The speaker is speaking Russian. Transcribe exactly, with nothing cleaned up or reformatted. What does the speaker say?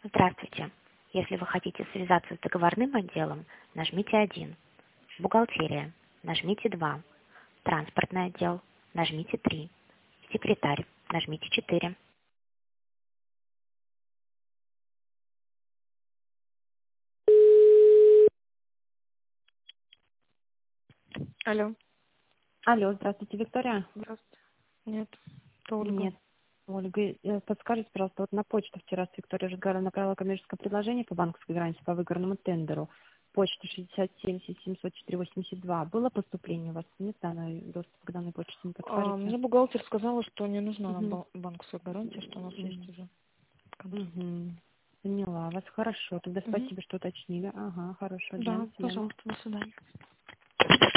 Здравствуйте. Если вы хотите связаться с договорным отделом, нажмите один. Бухгалтерия. Нажмите два. Транспортный отдел. Нажмите три. Секретарь. Нажмите четыре. Алло. Алло, здравствуйте, Виктория. Здравствуйте. Нет, это Ольга. Нет, Ольга, э, подскажите, пожалуйста, вот на почту вчера с Викторией Жигаровой направила коммерческое предложение по банковской гарантии по выигранному тендеру. Почта шестьдесят семь семьсот четыре восемьдесят два. Было поступление у вас? Нет данной доступ к данной почте, не А, подскажете? мне бухгалтер сказала, что не нужна нам Угу. ба- банковская гарантия, что у нас есть уже контракт. Угу. Поняла вас. Хорошо. Тогда Мгм. спасибо, что уточнили. Ага, хорошего дня. Да, До свидания. пожалуйста, до свидания.